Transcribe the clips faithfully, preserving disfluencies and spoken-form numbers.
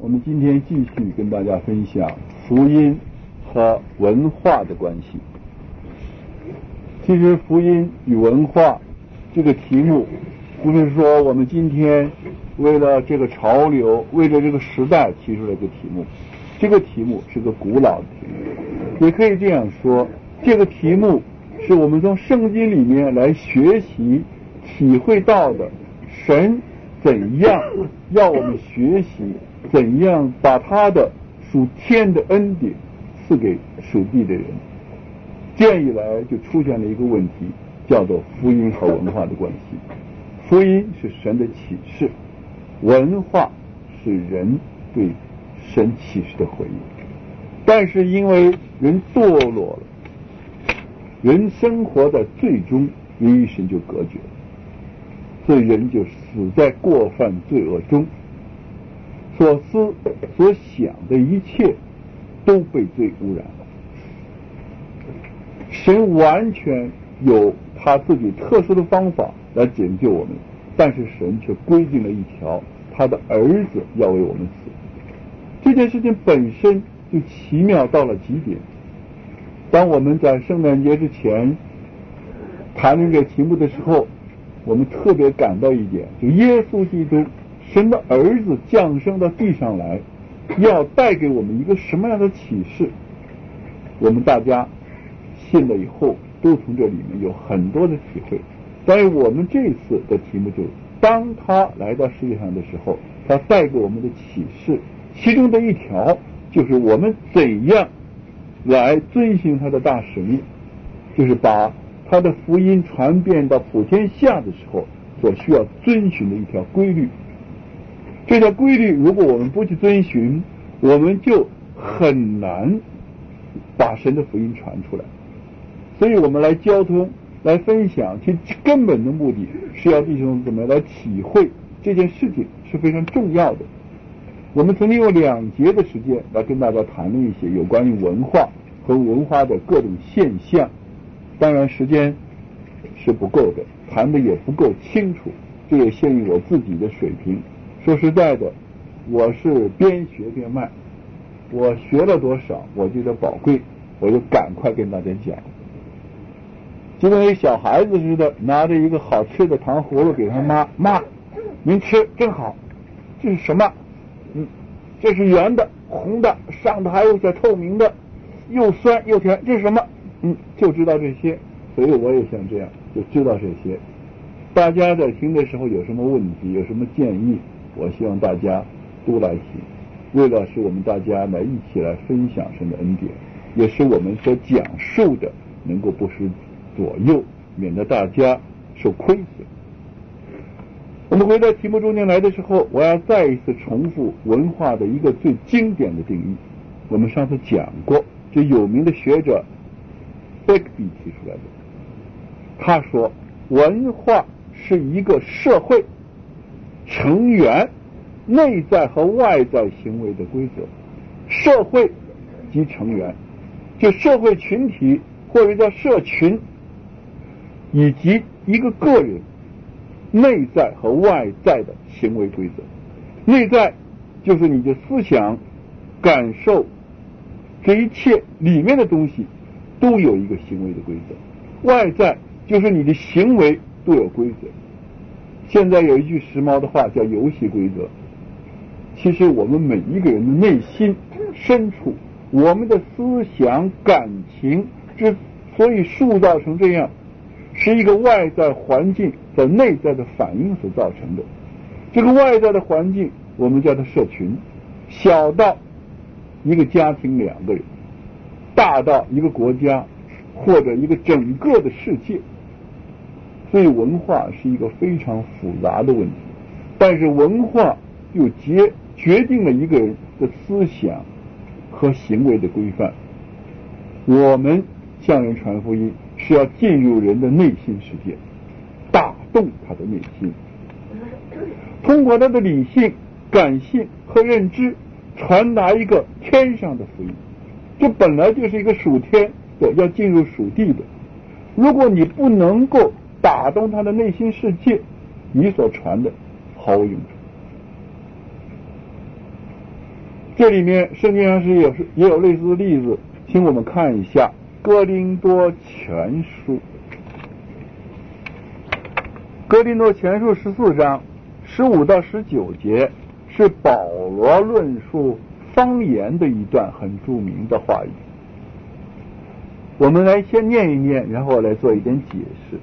我们今天继续跟大家分享福音和文化的关系。其实福音与文化这个题目，不是说我们今天为了这个潮流，为了这个时代提出来的题目，这个题目是个古老的题目。也可以这样说，这个题目是我们从圣经里面来学习体会到的，神怎样要我们学习，怎样把他的属天的恩典赐给属地的人。这样一来就出现了一个问题，叫做福音和文化的关系。福音是神的启示，文化是人对神启示的回应。但是因为人堕落了，人生活在最终人与神就隔绝了，所以人就死在过犯罪恶中，所思所想的一切都被罪污染了。神完全有他自己特殊的方法来拯救我们，但是神却规定了一条，他的儿子要为我们死。这件事情本身就奇妙到了极点。当我们在圣诞节之前谈论这个题目的时候，我们特别感到一点，就耶稣基督神的儿子降生到地上来，要带给我们一个什么样的启示。我们大家信了以后都从这里面有很多的体会。但是我们这次的题目就是当他来到世界上的时候，他带给我们的启示，其中的一条就是我们怎样来遵循他的大使命，就是把他的福音传遍到普天下的时候所需要遵循的一条规律。这条规律如果我们不去遵循，我们就很难把神的福音传出来。所以我们来交通来分享，其根本的目的是要弟兄怎么来体会这件事情是非常重要的。我们曾经有两节的时间来跟大家谈了一些有关于文化和文化的各种现象，当然时间是不够的，谈的也不够清楚，这也限于我自己的水平。说实在的，我是边学边卖，我学了多少我觉得宝贵，我就赶快跟大家讲。就跟小孩子似的，拿着一个好吃的糖葫芦给他妈，妈您吃真好，这是什么？嗯，这是圆的红的，上头还有小透明的，又酸又甜，这是什么？嗯，就知道这些。所以我也像这样就知道这些。大家在听的时候有什么问题，有什么建议，我希望大家都来提，为了使我们大家来一起来分享神的恩典，也使我们所讲述的能够不失左右，免得大家受亏损。我们回到题目中间来的时候，我要再一次重复文化的一个最经典的定义。我们上次讲过，这有名的学者 Begbie 提出来的。他说，文化是一个社会成员内在和外在行为的规则。社会及成员，就社会群体或者叫社群，以及一个个人内在和外在的行为规则。内在就是你的思想感受，这一切里面的东西都有一个行为的规则。外在就是你的行为都有规则。现在有一句时髦的话叫游戏规则。其实我们每一个人的内心深处，我们的思想感情之所以塑造成这样，是一个外在环境在内在的反应所造成的。这个外在的环境我们叫它社群，小到一个家庭两个人，大到一个国家或者一个整个的世界。所以文化是一个非常复杂的问题，但是文化又决决定了一个人的思想和行为的规范。我们向人传福音是要进入人的内心世界，打动他的内心，通过他的理性、感性和认知传达一个天上的福音。这本来就是一个属天的要进入属地的，如果你不能够打动他的内心世界，你所传的毫无用处。 这里面圣经上是有也有类似的例子，请我们看一下哥林多前书。哥林多前书十四章十五到十九节是保罗论述方言的一段很著名的话语。我们来先念一念，然后来做一点解释。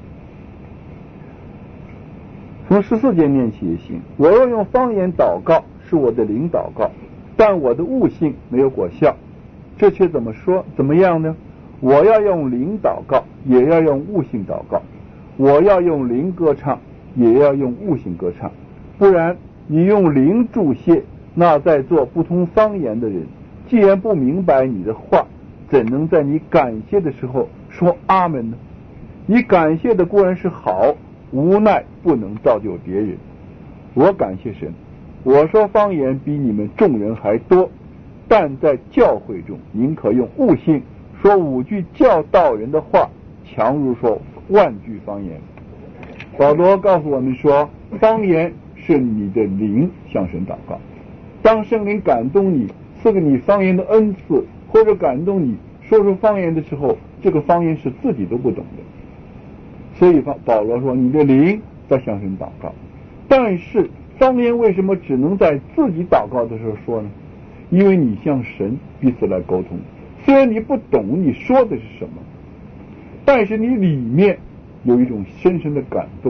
从十四节念起也行。我若用方言祷告，是我的灵祷告，但我的悟性没有果效，这却怎么说怎么样呢？我要用灵祷告，也要用悟性祷告；我要用灵歌唱，也要用悟性歌唱。不然你用灵助谢那在做不同方言的人，既然不明白你的话，怎能在你感谢的时候说阿们呢？你感谢的固然是好，无奈不能造就别人。我感谢神，我说方言比你们众人还多，但在教会中宁可用悟性说五句教导人的话，强如说万句方言。保罗告诉我们说，方言是你的灵向神祷告。当圣灵感动你，赐给你方言的恩赐，或者感动你说出方言的时候，这个方言是自己都不懂的。所以保罗说，你的灵在向神祷告。但是方言为什么只能在自己祷告的时候说呢？因为你向神彼此来沟通，虽然你不懂你说的是什么，但是你里面有一种深深的感动。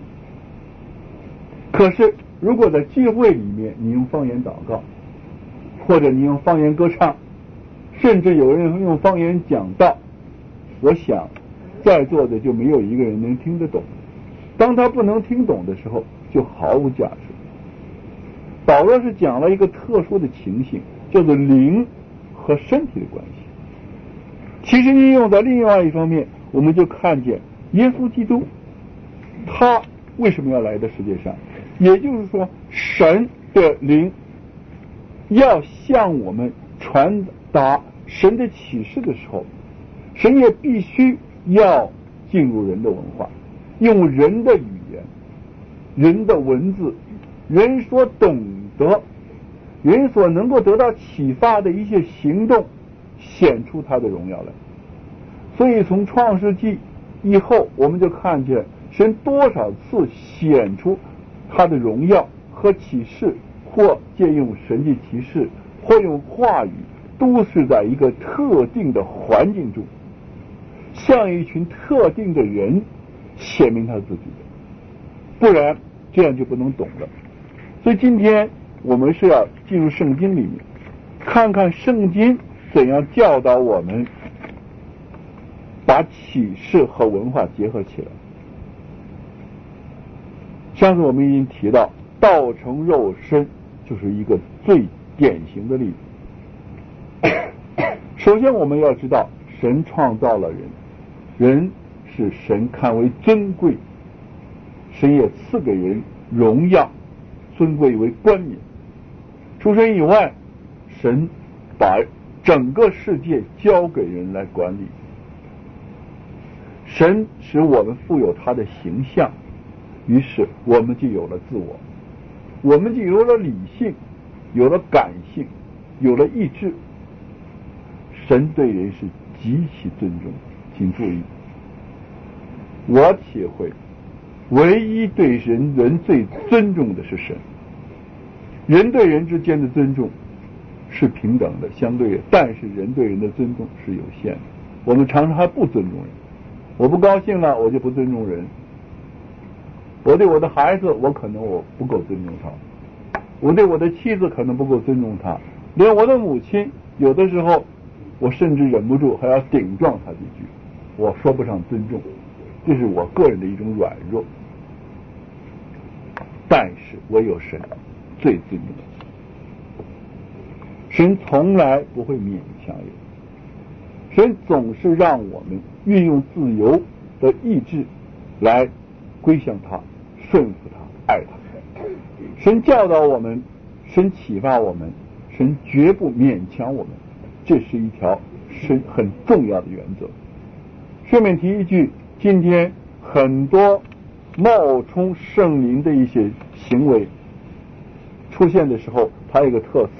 可是如果在聚会里面你用方言祷告，或者你用方言歌唱，甚至有人用方言讲道，我想在座的就没有一个人能听得懂。当他不能听懂的时候，就毫无价值。保罗是讲了一个特殊的情形，叫做灵和身体的关系。其实应用在另外一方面，我们就看见耶稣基督他为什么要来到世界上，也就是说神的灵要向我们传达神的启示的时候，神也必须要进入人的文化，用人的语言，人的文字，人所懂得，人所能够得到启发的一些行动，显出他的荣耀来。所以从创世纪以后，我们就看见神多少次显出他的荣耀和启示，或借用神迹奇事，或用话语，都是在一个特定的环境中，向一群特定的人显明他自己的，不然这样就不能懂了。所以今天我们是要进入圣经里面，看看圣经怎样教导我们把启示和文化结合起来。上次我们已经提到，道成肉身就是一个最典型的例子。首先我们要知道，神创造了人，人是神看为尊贵，神也赐给人荣耀尊贵为冠冕。除神以外，神把整个世界交给人来管理。神使我们富有他的形象，于是我们就有了自我，我们就有了理性，有了感性，有了意志。神对人是极其尊重，请注意，我体会唯一对人人最尊重的是神。人对人之间的尊重是平等的，相对的，但是人对人的尊重是有限的。我们常常还不尊重人，我不高兴了我就不尊重人。我对我的孩子，我可能我不够尊重他，我对我的妻子可能不够尊重他，连我的母亲有的时候我甚至忍不住还要顶撞他几句，我说不上尊重，这是我个人的一种软弱。但是我有神最尊重的，神从来不会勉强人，神总是让我们运用自由的意志来归向他，顺服他，爱他。神教导我们，神启发我们，神绝不勉强我们，这是一条是很重要的原则。顺便提一句，今天很多冒充圣灵的一些行为出现的时候，它有一个特色，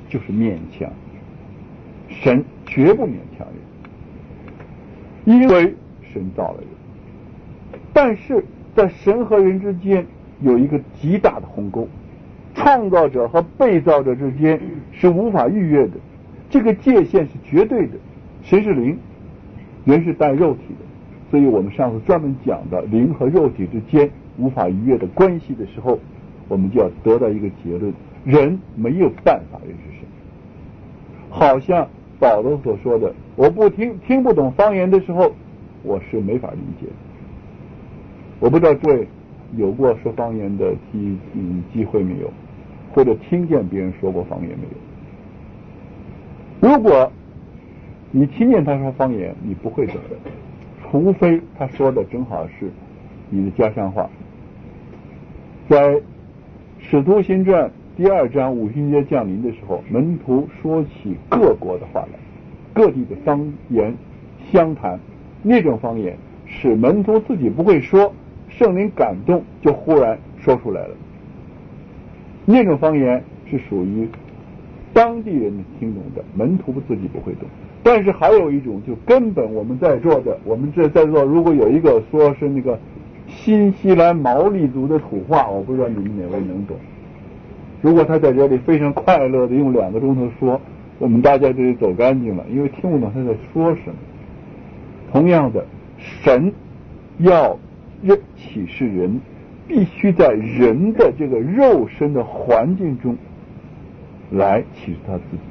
就是勉强。神绝不勉强人，因为神造了人。但是在神和人之间有一个极大的鸿沟，创造者和被造者之间是无法逾越的，这个界限是绝对的。神是灵，人是带肉体的，所以我们上次专门讲的灵和肉体之间无法逾越的关系的时候，我们就要得到一个结论：人没有办法认识神。好像保罗所说的，我不听听不懂方言的时候，我是没法理解的。我不知道诸位有过说方言的机嗯机会没有，或者听见别人说过方言没有？如果你听见他说方言，你不会懂的，除非他说的正好是你的家乡话。在使徒行传第二章五旬节降临的时候，门徒说起各国的话来，各地的方言相谈，那种方言使门徒自己不会说，圣灵感动就忽然说出来了。那种方言是属于当地人听懂的，门徒自己不会懂。但是还有一种，就根本我们在座的，我们这在座如果有一个说是那个新西兰毛利族的土话，我不知道你们哪位能懂。如果他在这里非常快乐的用两个钟头说，我们大家这里走干净了，因为听不懂他在说什么。同样的，神要启示人，必须在人的这个肉身的环境中来启示他自己，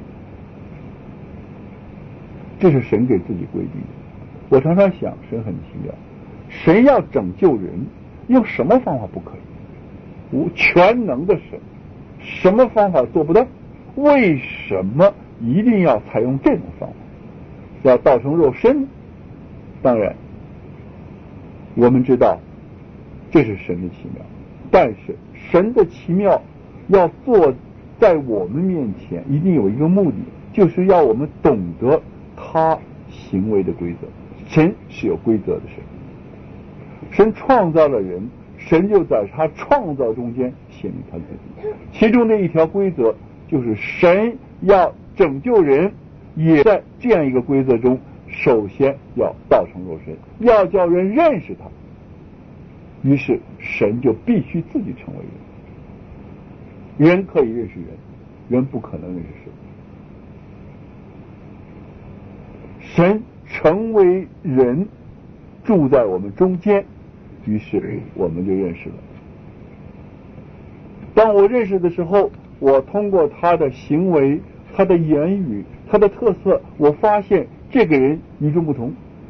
这是神给自己规定的。我常常想，神很奇妙，神要拯救人，用什么方法不可以？无全能的神，什么方法做不到？为什么一定要采用这种方法？要道成肉身？当然，我们知道这是神的奇妙，但是神的奇妙要做在我们面前，一定有一个目的，就是要我们懂得他行为的规则。神是有规则的神，神创造了人，神就在他创造中间显明他自己。其中的一条规则就是神要拯救人，也在这样一个规则中，首先要道成肉身，要叫人认识他。于是神就必须自己成为人。人可以认识人，人不可能认识神。神成为人，住在我们中间，于是我们就认识了。当我认识的时候，我通过他的行为、他的言语、他的特色，我发现这个人与众不同。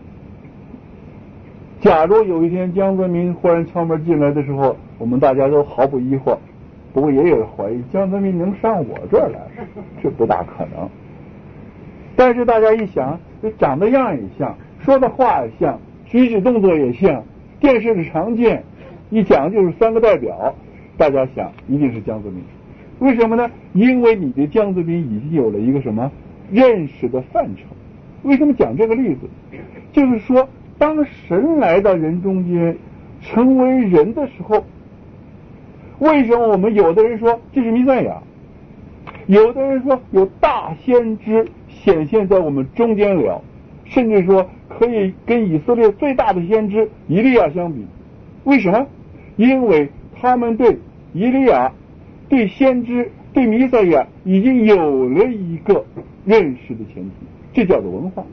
假如有一天江泽民忽然敲门进来的时候，我们大家都毫不疑惑，不过也有人怀疑江泽民能上我这儿来，这不大可能。但是大家一想，长得样也像，说的话也像，举止动作也像，电视里常见，一讲就是三个代表，大家想一定是江泽民。为什么呢？因为你对江泽民已经有了一个什么认识的范畴。为什么讲这个例子？就是说，当神来到人中间成为人的时候，为什么我们有的人说这是弥赛亚，有的人说有大先知显现在我们中间了，甚至说可以跟以色列最大的先知以利亚相比？为什么？因为他们对以利亚、对先知、对弥赛亚已经有了一个认识的前提，这叫做文化。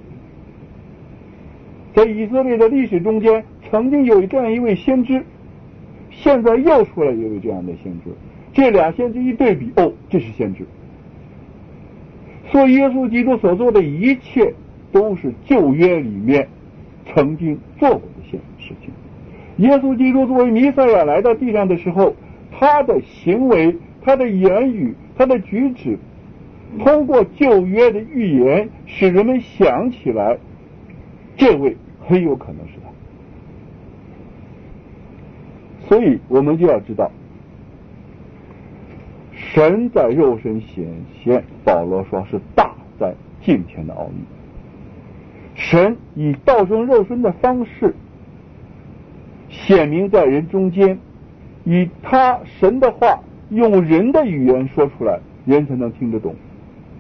在以色列的历史中间，曾经有这样一位先知，现在又出来一位这样的先知，这俩先知一对比，哦，这是先知。所以耶稣基督所做的一切都是旧约里面曾经做过的些事情。耶稣基督作为弥赛亚来到地上的时候，他的行为、他的言语、他的举止，通过旧约的预言，使人们想起来这位很有可能是他。所以我们就要知道，神在肉身显现，保罗说是大在敬虔的奥秘。神以道成肉身的方式显明在人中间，以他神的话用人的语言说出来，人才能听得懂。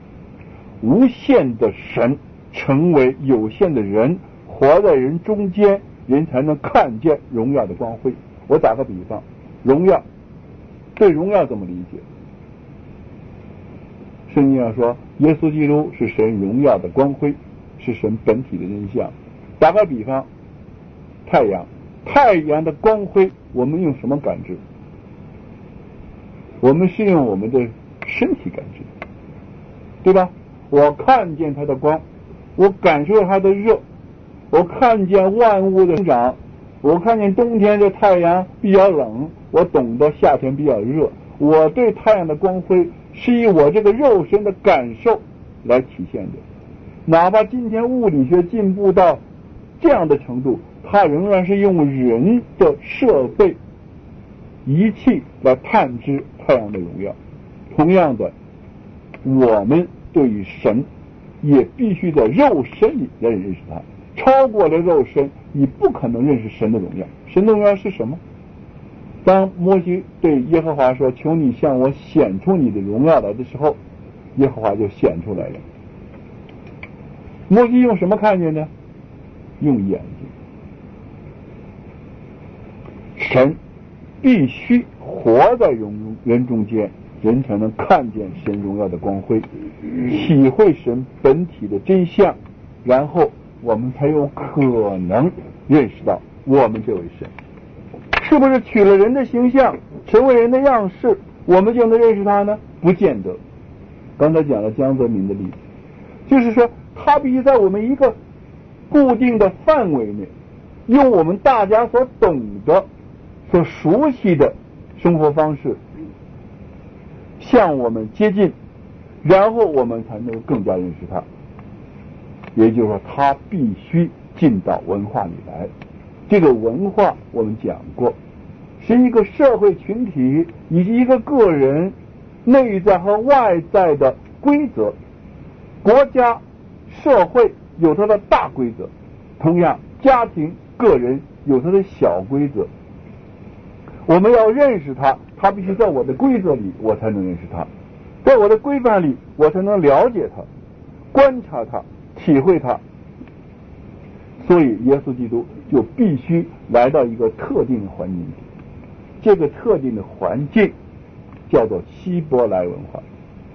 无限的神成为有限的人，活在人中间，人才能看见荣耀的光辉。我打个比方，荣耀，对荣耀怎么理解？圣经上说，耶稣基督是神荣耀的光辉，是神本体的真相。打个比方，太阳，太阳的光辉，我们用什么感知？我们是用我们的身体感知，对吧？我看见它的光，我感受它的热，我看见万物的生长，我看见冬天的太阳比较冷，我懂得夏天比较热。我对太阳的光辉是以我这个肉身的感受来体现的。哪怕今天物理学进步到这样的程度，它仍然是用人的设备仪器来探知太阳的荣耀。同样的，我们对于神也必须在肉身里来认识它。超过了肉身，你不可能认识神的荣耀。神的荣耀是什么？当摩西对耶和华说，求你向我显出你的荣耀来的时候，耶和华就显出来了。摩西用什么看见呢？用眼睛。神必须活在人中间，人才能看见神荣耀的光辉，体会神本体的真相，然后我们才有可能认识到我们这位神。是不是取了人的形象，成为人的样式，我们就能认识他呢？不见得。刚才讲了江泽民的例子，就是说他必须在我们一个固定的范围内，用我们大家所懂得、所熟悉的生活方式向我们接近，然后我们才能更加认识他。也就是说，他必须进到文化里来。这个文化我们讲过，是一个社会群体以及一个个人内在和外在的规则。国家、社会有它的大规则，同样家庭、个人有它的小规则。我们要认识它，它必须在我的规则里，我才能认识它；在我的规范里，我才能了解它、观察它、体会它。所以耶稣基督就必须来到一个特定的环境里，这个特定的环境叫做希伯来文化。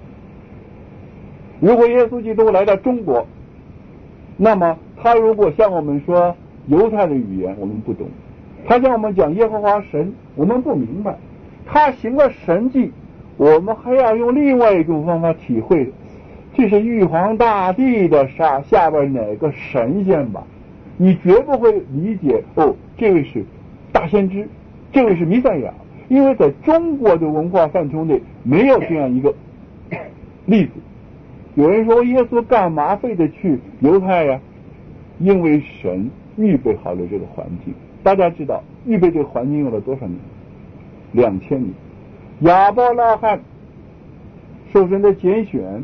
如果耶稣基督来到中国，那么他如果向我们说犹太的语言我们不懂，他向我们讲耶和华神我们不明白，他行了神迹我们还要用另外一种方法体会，这是玉皇大帝的下下边哪个神仙吧，你绝不会理解哦，这位是大先知，这位是弥赛亚，因为在中国的文化范畴内没有这样一个例子。有人说耶稣干嘛非得去犹太呀？因为神预备好了这个环境。大家知道预备这个环境用了多少年？两千年。亚伯拉罕受神的拣选，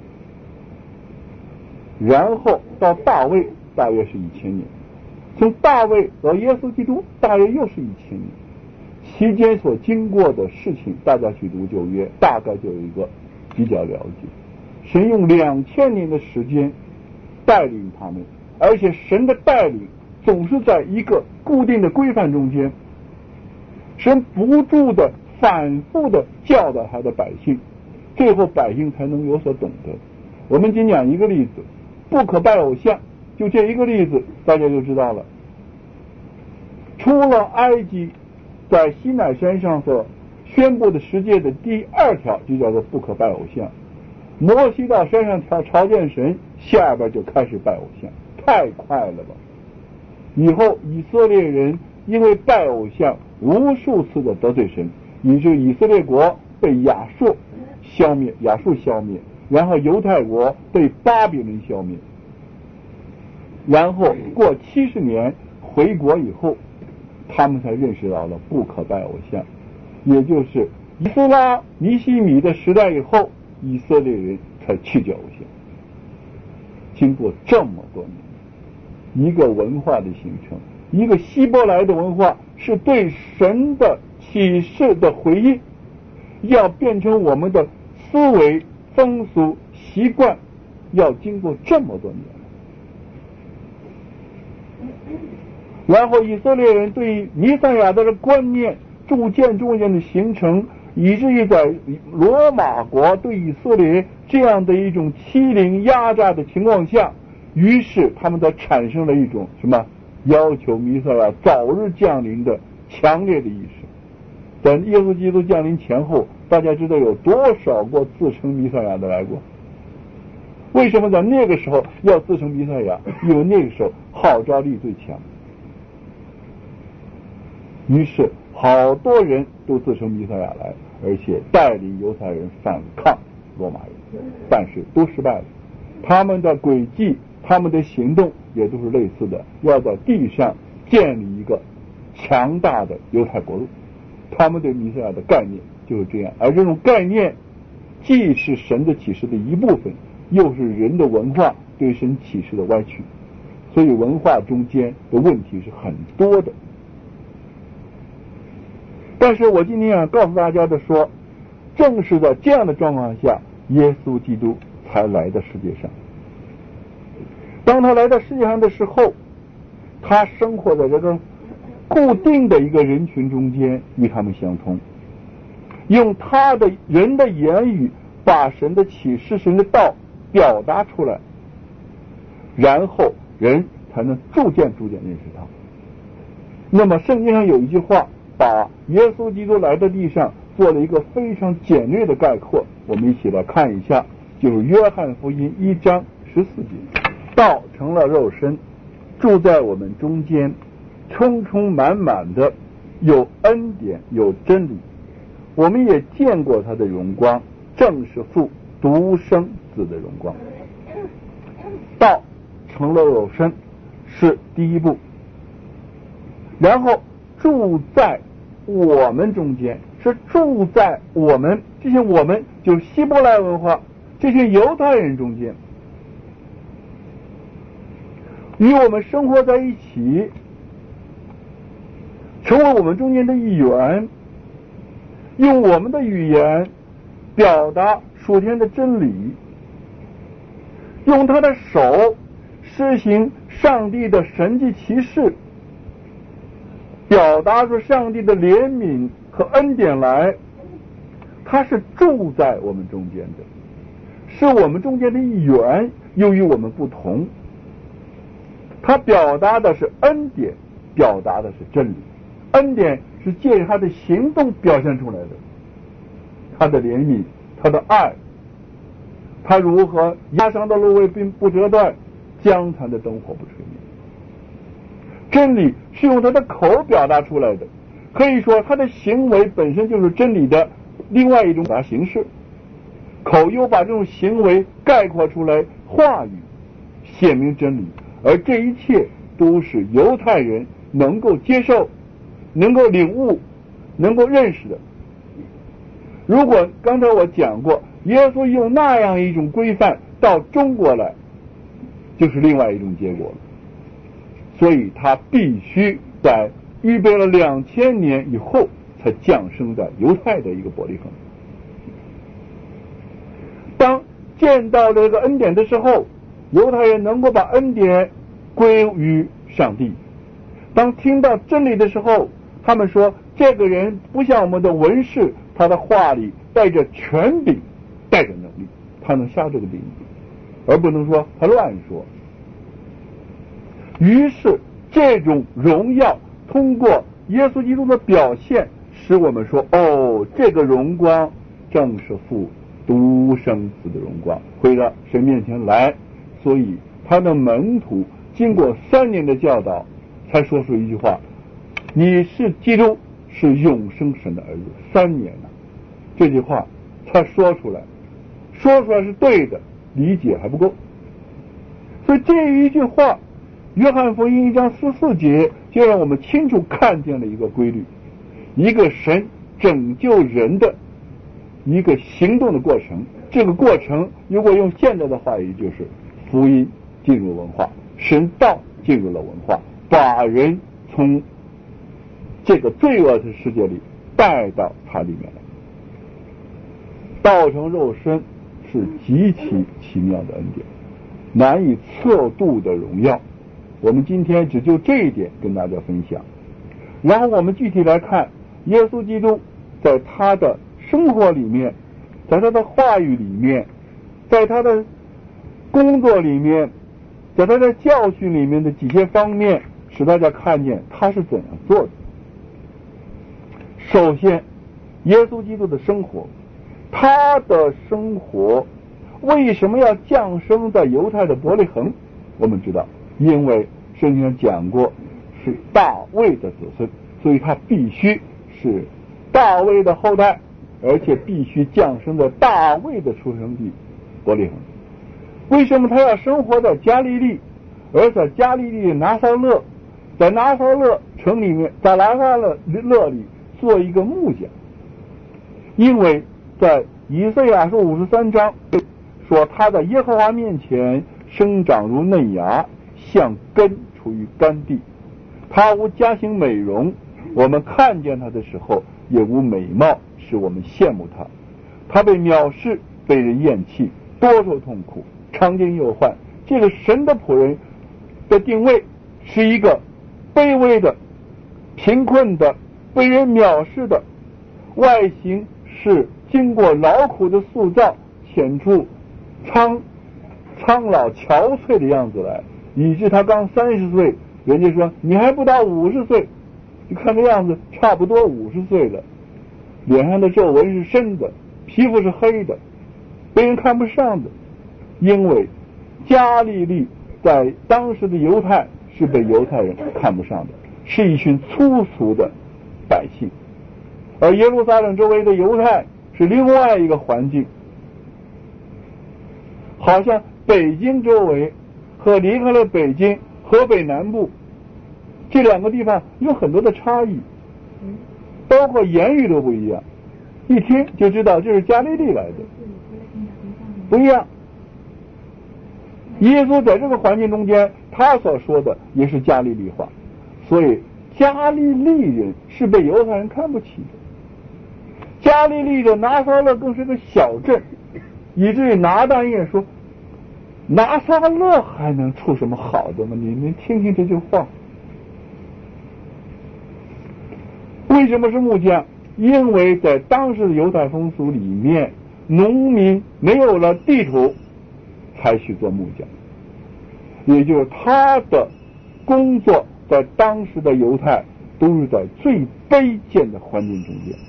然后到大卫大约是一千年，从大卫到耶稣基督大约又是一千年，期间所经过的事情大家去读旧约大概就有一个比较了解。神用两千年的时间带领他们，而且神的带领总是在一个固定的规范中间，神不住的反复的教导他的百姓，最后百姓才能有所懂得。我们仅讲一个例子，不可拜偶像，就这一个例子大家就知道了。出了埃及，在西乃山上所宣布的十诫的第二条就叫做不可拜偶像。摩西到山上朝朝见神，下边就开始拜偶像，太快了吧。以后以色列人因为拜偶像无数次的得罪神，以致以色列国被亚述消灭，亚述消灭，然后犹太国被巴比伦消灭，然后过七十年回国以后，他们才认识到了不可拜偶像，也就是以斯拉尼希米的时代以后，以色列人才去掉偶像。经过这么多年，一个文化的形成，一个希伯来的文化是对神的启示的回应，要变成我们的思维、风俗、习惯， 要经过这么多年？然后以色列人对弥赛亚的观念逐渐逐渐的形成，以至于在罗马国对以色列这样的一种欺凌压榨的情况下，于是他们才产生了一种什么要求弥赛亚早日降临的强烈的意识。在耶稣基督降临前后，大家知道有多少个自称弥赛亚的来过？为什么在那个时候要自称弥赛亚？因为那个时候号召力最强。于是好多人都自称弥赛亚来，而且带领犹太人反抗罗马人，但是都失败了。他们的轨迹，他们的行动也都是类似的，要在地上建立一个强大的犹太国度。他们对弥赛亚的概念就是这样，而这种概念既是神的启示的一部分，又是人的文化对神启示的歪曲，所以文化中间的问题是很多的。但是我今天想告诉大家的说，正是在这样的状况下，耶稣基督才来到世界上。当他来到世界上的时候，他生活在这个固定的一个人群中间，与他们相通，用他的人的言语把神的启示、神的道表达出来，然后人才能逐渐逐渐认识他。那么圣经上有一句话，把耶稣基督来到地上做了一个非常简略的概括，我们一起来看一下，就是约翰福音一章十四节，道成了肉身，住在我们中间，充充满满的有恩典有真理，我们也见过他的荣光，正是父独生子的荣光。道成了肉身是第一步，然后住在我们中间，是住在我们这些我们就是希伯来文化这些犹太人中间，与我们生活在一起，成为我们中间的一员，用我们的语言表达属天的真理，用他的手施行上帝的神迹奇事，表达出上帝的怜悯和恩典来。他是住在我们中间的，是我们中间的一员，又与我们不同。他表达的是恩典，表达的是真理。恩典是借着他的行动表现出来的，他的怜悯，他的爱，他如何压伤的芦苇并不折断，将残的灯火不吹灭。真理是用他的口表达出来的，可以说他的行为本身就是真理的另外一种表达形式，口又把这种行为概括出来，话语显明真理，而这一切都是犹太人能够接受、能够领悟、能够认识的。如果刚才我讲过，耶稣用那样一种规范到中国来，就是另外一种结果了。所以他必须在预备了两千年以后才降生在犹太的一个伯利恒。当见到这个恩典的时候，犹太人能够把恩典归于上帝。当听到真理的时候，他们说这个人不像我们的文士，他的话里带着权柄，带着能力，他能下这个定义，而不能说他乱说。于是这种荣耀通过耶稣基督的表现，使我们说，哦，这个荣光正是父独生子的荣光，回到神面前来。所以他的门徒经过三年的教导，才说出一句话，你是基督，是永生神的儿子。三年了，这句话才说出来，说出来是对的，理解还不够。所以这一句话，约翰福音一章十四节就让我们清楚看见了一个规律，一个神拯救人的一个行动的过程。这个过程如果用现在的话语，就是福音进入文化，神道进入了文化，把人从这个罪恶的世界里带到它里面来。道成肉身是极其奇妙的恩典。 难以测度的荣耀。我们今天只就这一点跟大家分享。然后我们具体来看耶稣基督在他的生活里面，在他的话语里面，在他的工作里面，在他的教训里面的几些方面，使大家看见他是怎样做的。首先，耶稣基督的生活，他的生活为什么要降生在犹太的伯利恒？我们知道，因为圣经上讲过是大卫的子孙，所以他必须是大卫的后代，而且必须降生在大卫的出生地伯利恒。为什么他要生活在加利利，而在加利利的拿撒勒，在拿撒勒城里面，在拿撒勒里做一个木匠？因为在以赛亚书五十三章说，他在耶和华面前生长如嫩芽，像根处于干地。他无家型美容，我们看见他的时候也无美貌，使我们羡慕他。他被藐视，被人厌弃，多受痛苦，常经忧患。这个神的仆人的定位是一个卑微的、贫困的、被人藐视的，外形是经过劳苦的塑造，显出苍苍老憔悴的样子来，以致他刚三十岁，人家说你还不到五十岁，你看这样子差不多五十岁了，脸上的皱纹是深的，皮肤是黑的，被人看不上的。因为加利利在当时的犹太是被犹太人看不上的，是一群粗俗的百姓，而耶路撒冷周围的犹太是另外一个环境，好像北京周围和离开了北京河北南部这两个地方有很多的差异，包括言语都不一样，一听就知道这是加利利来的，不一样。耶稣在这个环境中间，他所说的也是加利利话，所以加利利人是被犹太人看不起的。加利利的拿撒勒更是个小镇，以至于拿但业说，拿撒勒还能出什么好的吗？你们听听这句话。为什么是木匠？因为在当时的犹太风俗里面，农民没有了地土才去做木匠，也就是他的工作在当时的犹太都是在最卑贱的环境中间。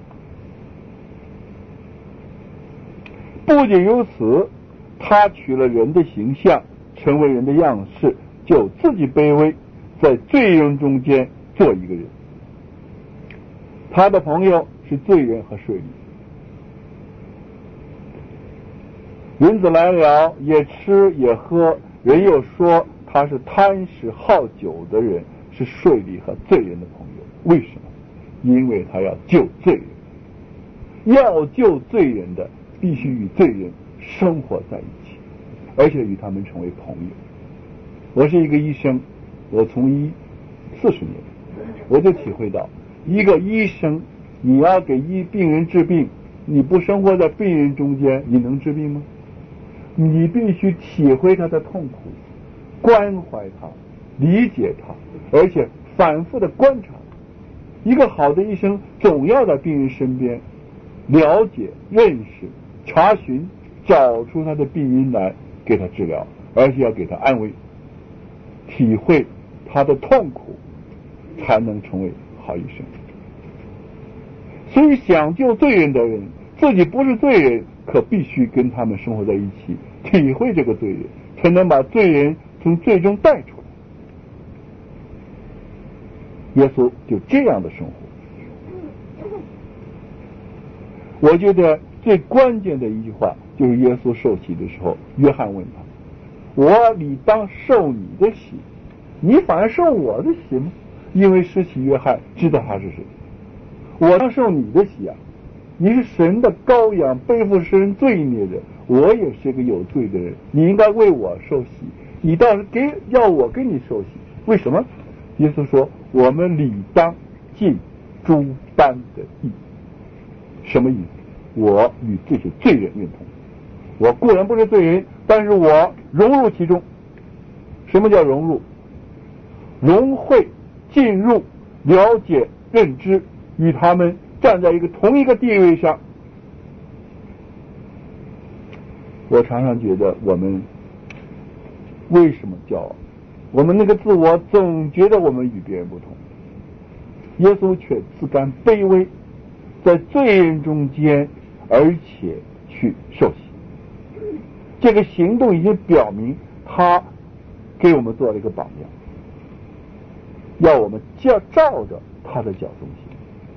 不仅如此，他取了人的形象，成为人的样式，就自己卑微，在罪人中间做一个人。他的朋友是罪人和税吏。人子来了，也吃也喝，人又说他是贪食好酒的人，是税吏和罪人的朋友。为什么？因为他要救罪人，要救罪人的必须与罪人生活在一起，而且与他们成为朋友。我是一个医生，我从医四十年，我就体会到，一个医生你要给医病人治病，你不生活在病人中间，你能治病吗？你必须体会他的痛苦，关怀他，理解他，而且反复的观察。一个好的医生总要在病人身边了解、认识、查询，找出他的病因来给他治疗，而且要给他安慰，体会他的痛苦，才能成为好医生。所以想救罪人的人，自己不是罪人，可必须跟他们生活在一起，体会这个罪人，才能把罪人从罪中带出来。耶稣就这样的生活。我觉得最关键的一句话就是耶稣受洗的时候，约翰问他，我理当受你的洗，你反而受我的洗吗？因为施洗约翰知道他是谁。我当受你的洗啊，你是神的羔羊，背负世人罪孽的，我也是个有罪的人，你应该为我受洗，你倒是给要我给你受洗，为什么？耶稣说，我们理当尽诸般的义。什么意思？我与这些罪人认同，我固然不是罪人， 但是我融入其中。什么叫融入？融会、进入、了解、认知，与他们站在一个同一个地位上。我常常觉得我们为什么骄傲？我们那个自我总觉得我们与别人不同，耶稣却自甘卑微，在罪人中间，而且去受洗。这个行动已经表明他给我们做了一个榜样，要我们照照着他的脚踪行。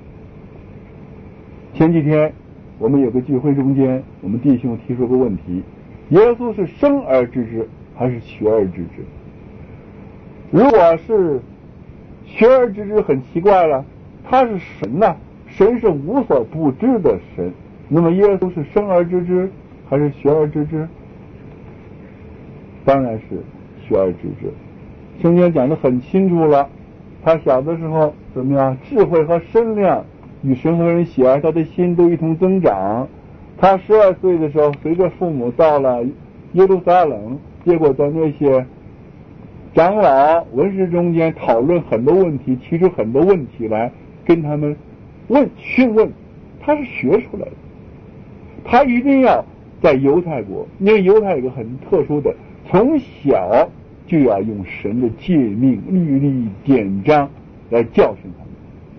前几天我们有个聚会中间，我们弟兄提出个问题：耶稣是生而知之还是学而知之？如果是学而知之，很奇怪了，他是神呐、啊，神是无所不知的神。那么耶稣是生而知之还是学而知之？当然是学而知之。圣经讲得很清楚了，他小的时候怎么样，智慧和身量与神和人喜爱，他的心都一同增长。他十二岁的时候，随着父母到了耶路撒冷，结果在那些长老文士中间讨论很多问题，提出很多问题来跟他们问询问，他是学出来的。他一定要在犹太国，因为犹太有个很特殊的，从小就要用神的诫命、律例、典章来教训他们，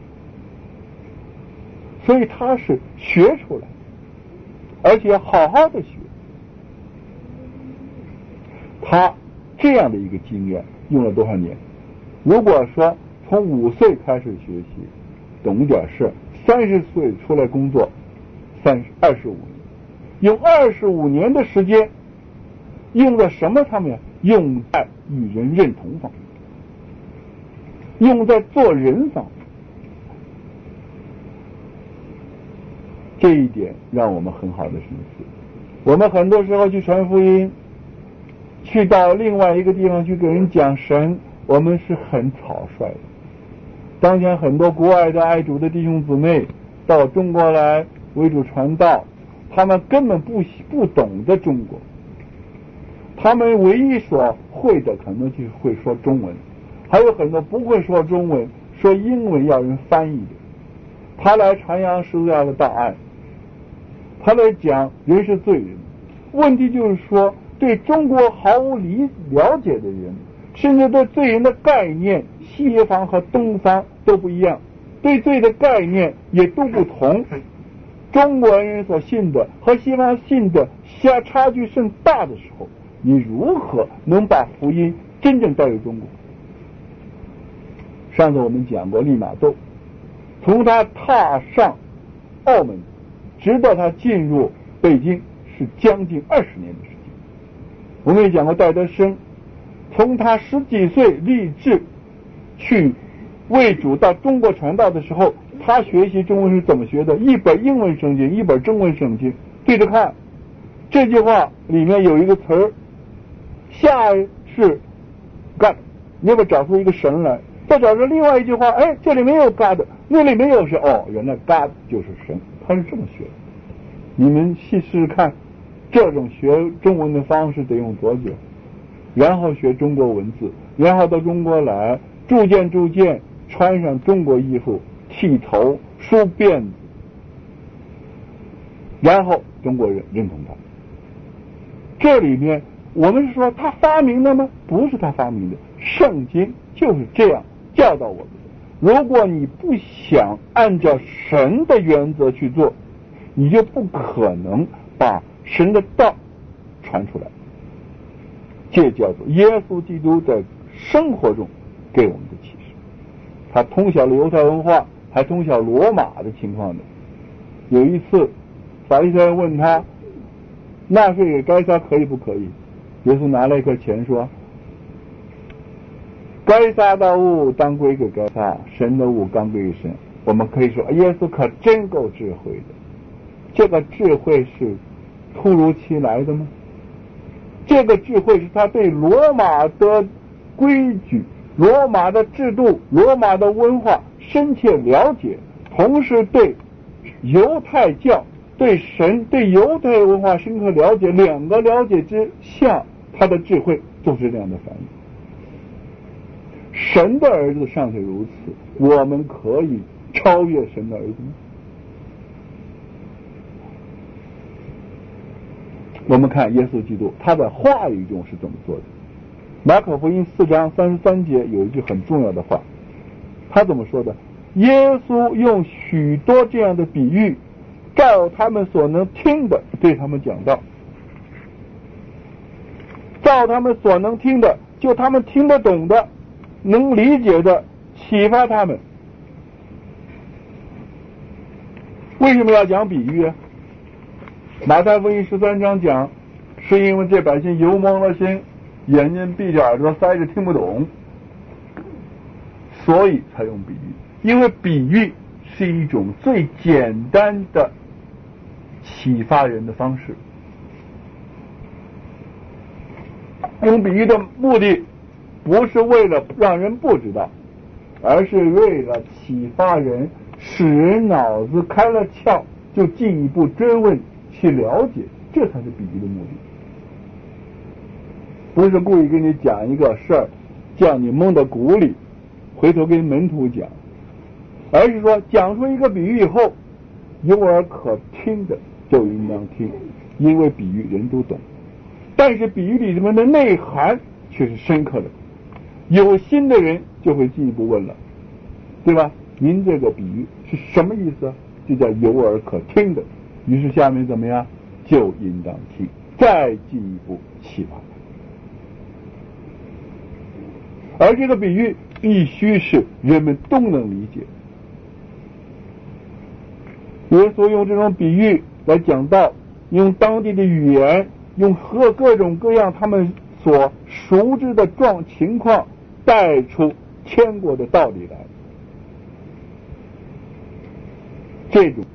所以他是学出来，而且要好好的学。他这样的一个经验用了多少年？如果说从五岁开始学习，懂一点事，三十岁出来工作，三二十五年，用二十五年的时间，用在什么上面？用在与人认同方面，用在做人方面。这一点让我们很好的深思。我们很多时候去传福音，去到另外一个地方去给人讲神，我们是很草率的。当前很多国外的爱主的弟兄姊妹到中国来为主传道，他们根本不不懂得中国，他们唯一所会的可能就是会说中文，还有很多不会说中文，说英文要人翻译的。他来传扬十字架的大爱，他来讲人是罪人。问题就是说，对中国毫无理了解的人，甚至对罪人的概念，西方和东方都不一样，对罪的概念也都不同。中国人所信的和西方信的相差距甚大的时候，你如何能把福音真正带入中国？上次我们讲过利玛窦，从他踏上澳门直到他进入北京是将近二十年的时间。我们也讲过戴德生，从他十几岁立志去为主到中国传道的时候，他学习中文是怎么学的？一本英文圣经，一本中文圣经对着看。这句话里面有一个词儿，下是 God， 你要不找出一个神来，再找出另外一句话，哎，这里没有 God， 那里没有是哦，原来 God 就是神，他是这么学的。你们细试试看，这种学中文的方式得用多久？然后学中国文字，然后到中国来，逐渐逐渐穿上中国衣服，剃头梳辫子，然后中国人认同他。这里面我们说他发明的吗？不是他发明的，圣经就是这样教导我们的。如果你不想按照神的原则去做，你就不可能把神的道传出来。这叫做耶稣基督在生活中给我们的启示。他通晓了犹太文化，还通晓罗马的情况的。有一次法利赛人问他，纳税给该撒可以不可以？耶稣拿了一块钱说，该撒的物当归给该撒，神的物当归给神。我们可以说耶稣可真够智慧的。这个智慧是突如其来的吗？这个智慧是他对罗马的规矩、罗马的制度、罗马的文化深切了解，同时对犹太教对神、对犹太文化深刻了解，两个了解之下，他的智慧做出这样的反应。神的儿子尚且如此，我们可以超越神的儿子吗？我们看耶稣基督，他在话语中是怎么做的。马可福音四章三十三节有一句很重要的话，他怎么说的？耶稣用许多这样的比喻，照他们所能听的对他们讲道，照他们所能听的，就他们听得懂的，能理解的，启发他们。为什么要讲比喻啊？马太福音十三章讲，是因为这百姓油蒙了心，眼睛闭着，耳朵塞着，听不懂，所以才用比喻。因为比喻是一种最简单的启发人的方式。用比喻的目的不是为了让人不知道，而是为了启发人，使人脑子开了窍，就进一步追问去了解，这才是比喻的目的。不是故意给你讲一个事儿，叫你蒙到鼓里，回头给门徒讲，而是说讲出一个比喻以后，有耳可听的就应当听，因为比喻人都懂，但是比喻里面的内涵却是深刻的，有心的人就会进一步问了，对吧？您这个比喻是什么意思啊？就叫有耳可听的，于是下面怎么样？就应当听，再进一步启发。而这个比喻必须是人们都能理解。耶稣用这种比喻来讲道，用当地的语言，用和各种各样他们所熟知的状情况，带出天国的道理来。这种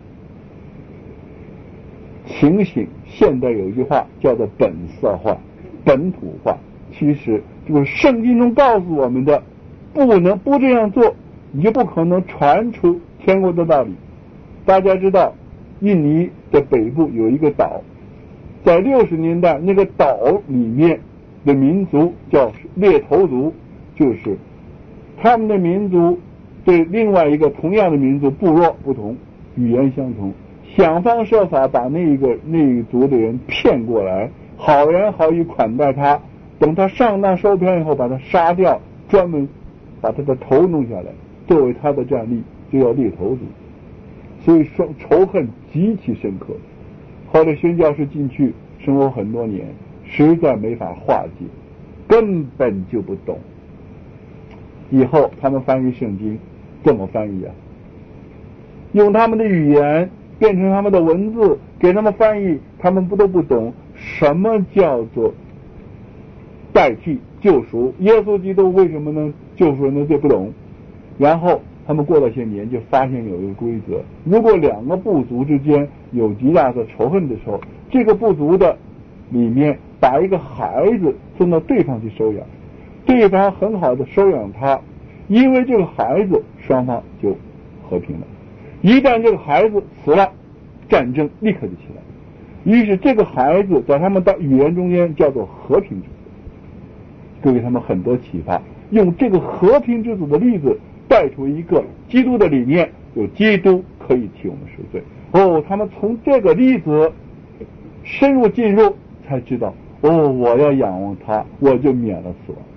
情形，现代有一句话叫做本色化、本土化，其实就是圣经中告诉我们的，不能不这样做，你就不可能传出天国的道理。大家知道，印尼的北部有一个岛，在六十年代，那个岛里面的民族叫猎头族，就是他们的民族对另外一个同样的民族部落不同，语言相同，想方设法把那个那一族的人骗过来，好言好语款待他，等他上当受骗以后把他杀掉，专门把他的头弄下来作为他的战利，就叫猎头族。所以说仇恨极其深刻。后来宣教士进去生活很多年，实在没法化解，根本就不懂。以后他们翻译圣经怎么翻译啊？用他们的语言变成他们的文字给他们翻译，他们不都不懂什么叫做代替救赎。耶稣基督为什么能救赎人的罪不懂？然后他们过了些年就发现有一个规则，如果两个部族之间有极大的仇恨的时候，这个部族的里面把一个孩子送到对方去收养，对方很好的收养他，因为这个孩子双方就和平了。一旦这个孩子死了，战争立刻就起来。于是这个孩子在他们的语言中间叫做和平之子，就给他们很多启发，用这个和平之子的例子带出一个基督的理念，有基督可以替我们赎罪。哦，他们从这个例子深入进入，才知道哦，我要仰望他，我就免了死亡。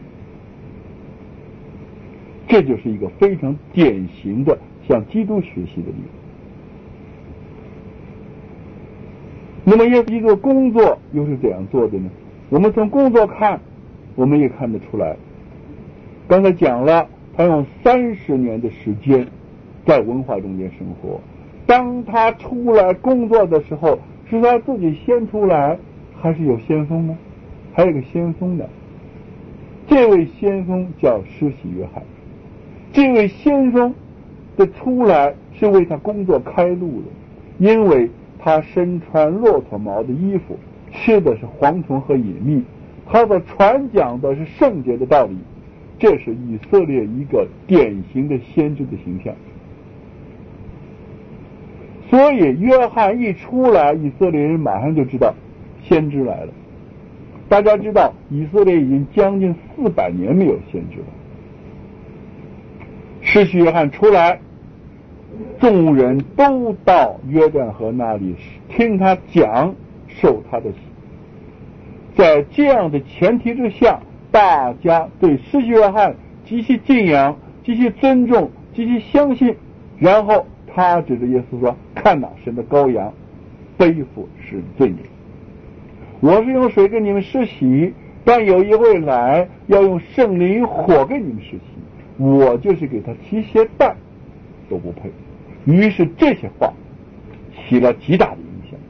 这就是一个非常典型的向基督学习的例子。那么耶稣基督的工作又是怎样做的呢？我们从工作看，我们也看得出来。刚才讲了，他用三十年的时间在文化中间生活。当他出来工作的时候，是他自己先出来，还是有先锋呢？还有一个先锋的，这位先锋叫施洗约翰。这位先锋的出来是为他工作开路的，因为他身穿骆驼毛的衣服，吃的是蝗虫和野蜜，他所传讲的是圣洁的道理。这是以色列一个典型的先知的形象。 所以约翰一出来，以色列人马上就知道先知来了。大家知道以色列已经将近四百年没有先知了。施洗约翰出来，众人都到约旦河那里听他讲，受他的洗。在这样的前提之下，大家对施洗约翰极其敬仰，极其尊重，极其相信。然后他指着耶稣说：看哪，神的羔羊，背负世人罪孽。我是用水给你们施洗，但有一位来，要用圣灵与火给你们施洗，我就是给他提鞋带都不配。于是这些话起了极大的影响。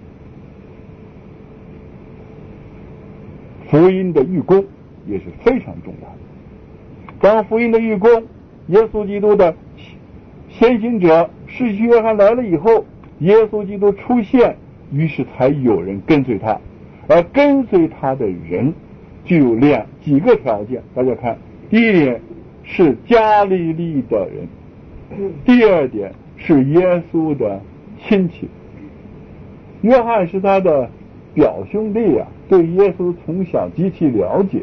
福音的预功也是非常重大的。当福音的预功，耶稣基督的先行者施洗约翰来了以后，耶稣基督出现，于是才有人跟随他。而跟随他的人就有两几个条件，大家看，第一点是加利利的人，第二点是耶稣的亲戚。约翰是他的表兄弟啊，对耶稣从小极其了解。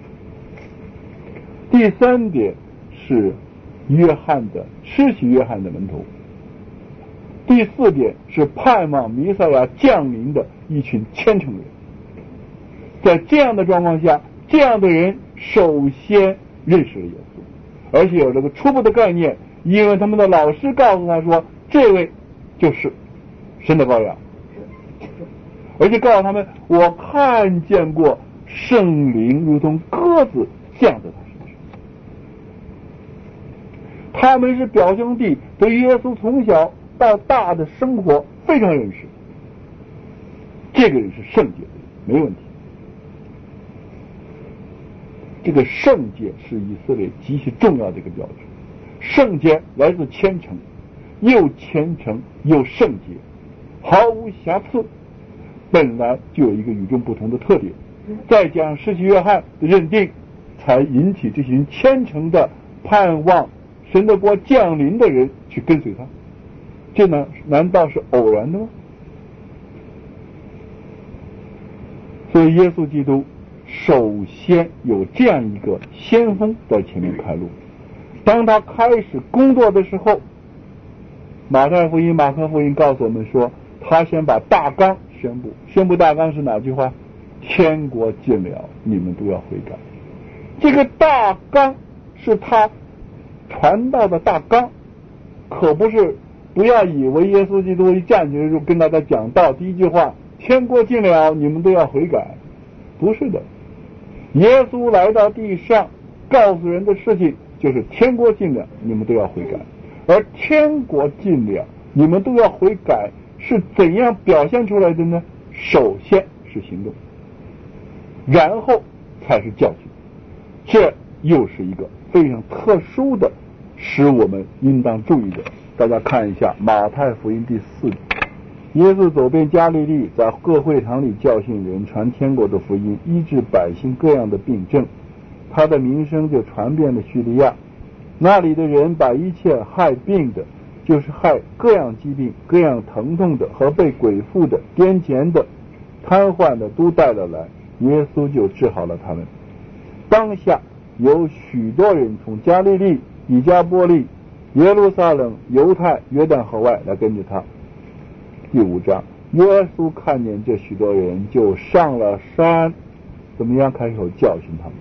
第三点是约翰的施洗约翰的门徒。第四点是盼望弥赛亚降临的一群虔诚人。在这样的状况下，这样的人首先认识了耶稣，而且有这个初步的概念，因为他们的老师告诉他说，这位就是神的羔羊，而且告诉他们，我看见过圣灵如同鸽子降在他身上。他们是表兄弟，对耶稣从小到大的生活非常认识，这个人是圣洁的人，没问题。这个圣洁是以色列极其重要的一个标志。圣洁来自虔诚，又虔诚又圣洁，毫无瑕疵，本来就有一个与众不同的特点。再加上施洗约翰的认定，才引起这群虔诚的盼望神的国降临的人去跟随他。这呢，难道是偶然的吗？所以耶稣基督首先有这样一个先锋在前面开路。当他开始工作的时候，马太福音、马可福音告诉我们说，他先把大纲宣布。宣布大纲是哪句话？天国近了，你们都要悔改。这个大纲是他传道的大纲，可不是不要以为耶稣基督一站起来就跟大家讲道，第一句话天国近了，你们都要悔改。不是的，耶稣来到地上告诉人的事情就是天国近了，你们都要悔改。而天国近了，你们都要悔改是怎样表现出来的呢？首先是行动，然后才是教训。这又是一个非常特殊的，使我们应当注意的。大家看一下马太福音第四章，耶稣走遍加利利，在各会堂里教训人，传天国的福音，医治百姓各样的病症。他的名声就传遍了叙利亚。那里的人把一切害病的，就是害各样疾病、各样疼痛的和被鬼附的、癫痫的、瘫痪的都带了来，耶稣就治好了他们。当下有许多人从加利利、以加波利、耶路撒冷、犹太、约旦河外来跟着他。第五章，耶稣看见这许多人，就上了山，怎么样？开口教训他们。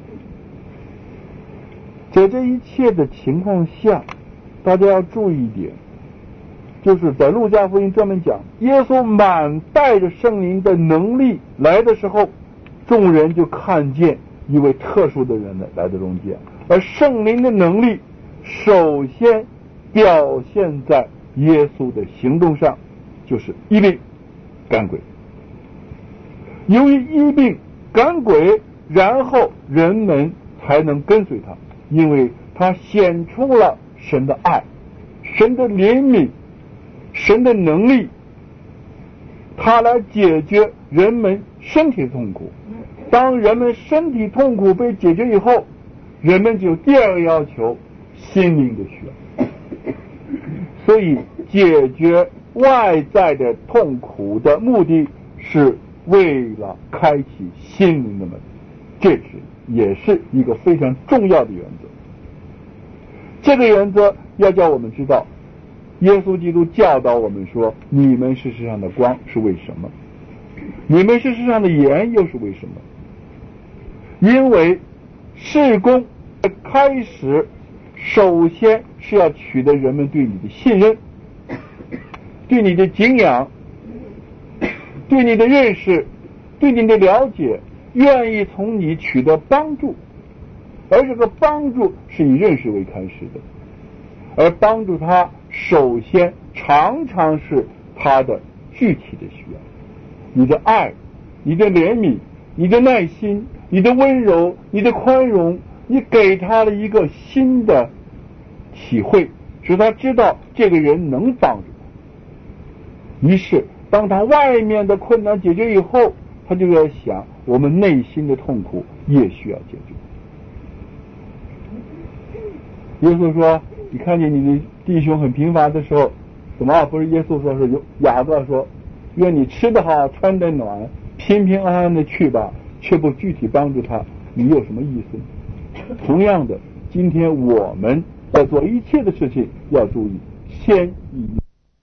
在这一切的情况下，大家要注意一点，就是在路加福音专门讲，耶稣满带着圣灵的能力来的时候，众人就看见一位特殊的人来到中间，而圣灵的能力首先表现在耶稣的行动上，就是医病赶鬼。由于医病赶鬼，然后人们才能跟随他，因为他显出了神的爱、神的怜悯、神的能力，他来解决人们身体痛苦。当人们身体痛苦被解决以后，人们就第二个要求，心灵的需要。所以解决外在的痛苦的目的是为了开启心灵的门，这是也是一个非常重要的原则。这个原则要叫我们知道，耶稣基督教导我们说，你们是世上的光，是为什么？你们是世上的盐，又是为什么？因为事工的开始，首先是要取得人们对你的信任，对你的敬仰，对你的认识，对你的了解，愿意从你取得帮助，而这个帮助是以认识为开始的，而帮助他首先常常是他的具体的需要，你的爱，你的怜悯，你的耐心，你的温柔，你的宽容，你给他了一个新的体会，使他知道这个人能帮助他。于是当他外面的困难解决以后，他就要想，我们内心的痛苦也需要解决。耶稣说，你看见你的弟兄很贫乏的时候，怎么不是耶稣说，是雅各说，愿你吃得好，穿得暖，平平安安的去吧，却不具体帮助他，你有什么意思呢？同样的，今天我们在做一切的事情要注意，先以